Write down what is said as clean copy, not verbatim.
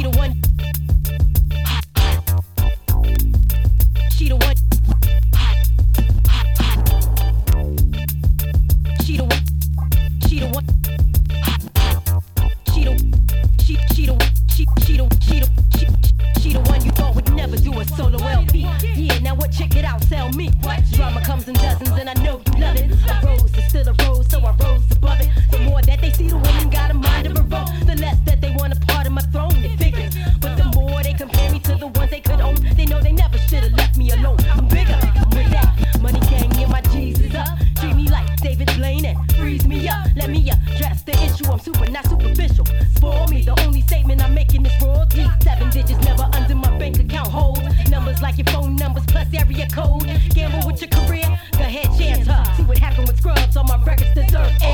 the one. She the one. She the one. She the one. She the one you thought would never do a solo LP. Yeah, now what? Check it out, tell me. What? Drama comes in dozens and I know you love it. A rose is still a rose, so I rose above it. The more that they see the woman got a mind of her own, the less that they want a part of my throne, it figures. But the more they compare me to the ones they could own, they know they never should have left me alone. I'm bigger, I'm with that money gang, yeah, my G's is up. Treat me like David Blaine and freeze me up. Let me address the issue, I'm super, not superficial. Spoil me, the only statement I'm making is royalty. 7 digits never under my bank account hold. Numbers like your phone numbers plus area code. Gamble with your career,